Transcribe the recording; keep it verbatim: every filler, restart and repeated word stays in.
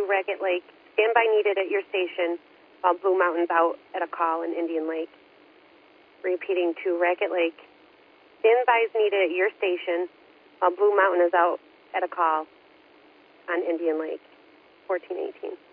Ragged Lake. Standby needed at your station while Blue Mountain's out at a call in Indian Lake. Repeating to Ragged Lake. Standby is needed at your station while Blue Mountain is out at a call on Indian Lake. fourteen eighteen.